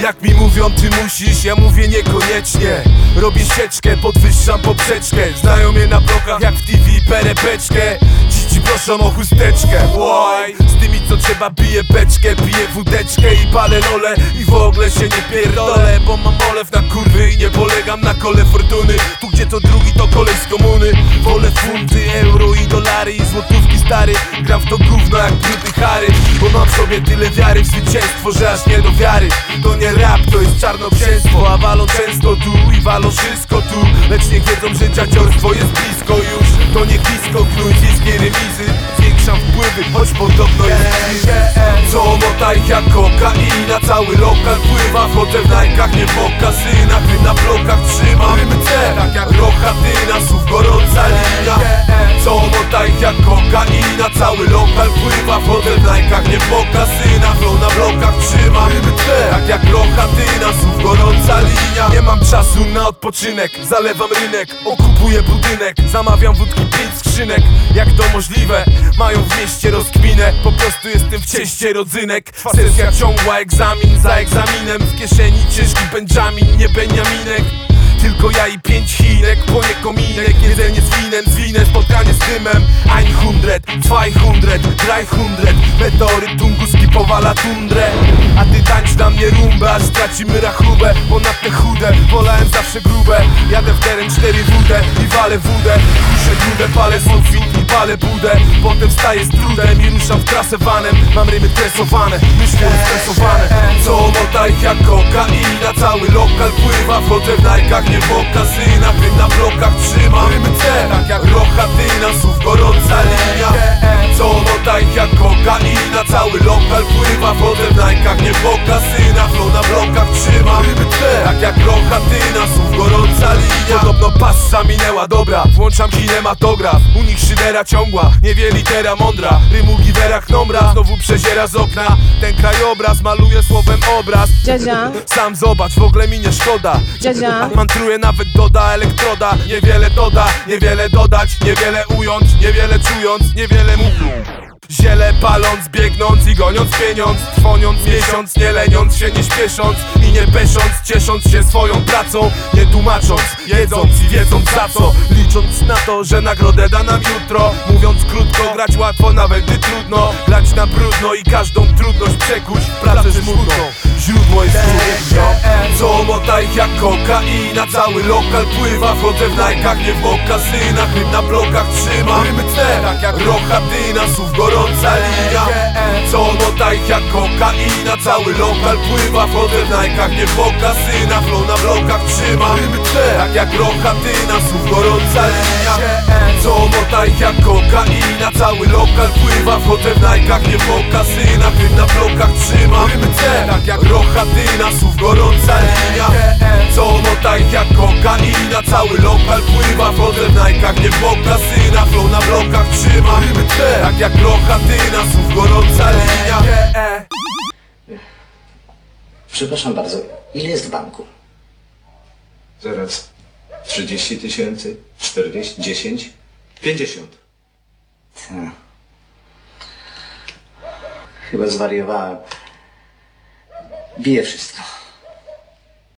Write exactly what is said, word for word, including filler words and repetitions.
Jak mi mówią ty musisz, ja mówię niekoniecznie. Robię sieczkę, podwyższam poprzeczkę. Znają mnie na blokach jak w T V perepeczkę. Dzieci proszą o chusteczkę. Łoj, z tymi co trzeba biję beczkę, piję wódeczkę i palę lole. I w ogóle się nie pierdolę, bo mam molew na kurwy i nie polegam na kole fortuny. Tu gdzie to drugi to kolej z komuny. Wolę funty, euro i dolary i złotówki stary. Gram w to gówno jak bruty Harry, bo mam w sobie tyle wiary w zwycięstwo, że aż nie do wiary. To nie rap, to jest czarnoksięstwo. A walą często tu i walą wszystko tu. Lecz nie wiedzą, że dziadziorstwo jest blisko już. To nie blisko knuj wiejskie remizy. Zwiększam wpływy, choć podobno jest co mota ich jak kokaina. Cały lokal pływa, wchodzę w najkach, nie w okasynach. Ty na blokach trzymam rymy C, tak jak Rochatyna, słów gorąca linia. Co mota ich jak kokaina. Cały lokal pływa, wchodzę w najkach, nie w okasynach. Flow na blokach trzymam rymy C, tak jak Rochatyna, słów gorąca linia. Nie mam czasu na odpoczynek, zalewam rynek, okupuję budynek. Zamawiam wódki pięć skrzynek, jak to możliwe? Mają w mieście rozkminę, po prostu jestem w cieście rodzynek. Sesja ciągła, egzamin za egzaminem. W kieszeni ciężki Benjamin, nie Beniaminek. Tylko ja i pięć chinek, płonie kominek. Jedzenie z winem, zwinę, spotkanie z dymem. Ein hundred, zwei hundred, drei hundred. Meteoryt tunguski powala tundrę. A ty tańcz dla mnie rumbę, aż stracimy rachubę. Ponad te chude, wolałem zawsze grube. Jadę w teren cztery W D i walę wódę. Kuszę grudę, palę sufit i palę budę. Potem wstaję z trudem i ruszam w trasę vanem. Mam rymy tresowane, myślę stresowane. Co mota ich jak kokaina. Cały lokal pływa, wchodzę w najkach, nie w okasynach. Ty na blokach trzymam rymy C, tak jak Rochatyna, słów gorąca linia. Co mota ich jak kokaina. Cały lokal pływa, wchodzę w najkach, nie w okasynach. Flow na blokach trzymam rymy C, tak jak Rochatyna, słów gorąca linia. Podobno passa minęła, dobra, włączam kinematograf. U nich szydera ciągła, nie wie litera mądra. Rymu Givera Knombra, znowu przeziera z okna. Ten krajobraz maluje słowem obraz. Dziadzia, Sam zobacz, w ogóle mi nie szkoda. dziadzia, Mantruje nawet doda, elektroda. Niewiele doda, niewiele dodać, niewiele ująć, niewiele czując, niewiele mówią. Ziele paląc, biegnąc i goniąc pieniądz. Trwoniąc miesiąc, nie leniąc się, nie śpiesząc i nie pesząc, ciesząc się swoją pracą. Nie tłumacząc, jedząc i wiedząc za co. Licząc na to, że nagrodę da nam jutro. Mówiąc krótko, grać łatwo nawet gdy trudno. Grać na brudno i każdą trudność przekuć w pracę żmudną. Źródło jest człowiek, co mota ich jak kokaina. Cały lokal pływa, wchodzę w najkach, nie w okasynach. Rym na blokach trzymam rymy C, tak jak Rochatyna, słów gorąca linia. Co mota ich jak kokaina. Cały lokal pływa, wchodzę w najkach, nie w okasynach. Flow na blokach trzymam rymy C, tak jak Rochatyna, słów gorąca linia. Co mota ich jak kokaina. Cały lokal pływa, wchodzę w najkach, nie w okasynach. Rym na blokach trzymam rymy C, tak jak Rochatyna, słów gorąca linia. Co mota ich jak kokaina. Cały lokal pływa, wchodzę w najkach, nie w okasynach. Flow na blokach trzymam rymy C, tak jak Rochatyna, słów gorąca linia. Przepraszam bardzo, ile jest w banku? Zaraz. Trzydzieści tysięcy? Czterdzieści? Dziesięć? Pięćdziesiąt. Ta. Chyba zwariowałem. Bije wszystko.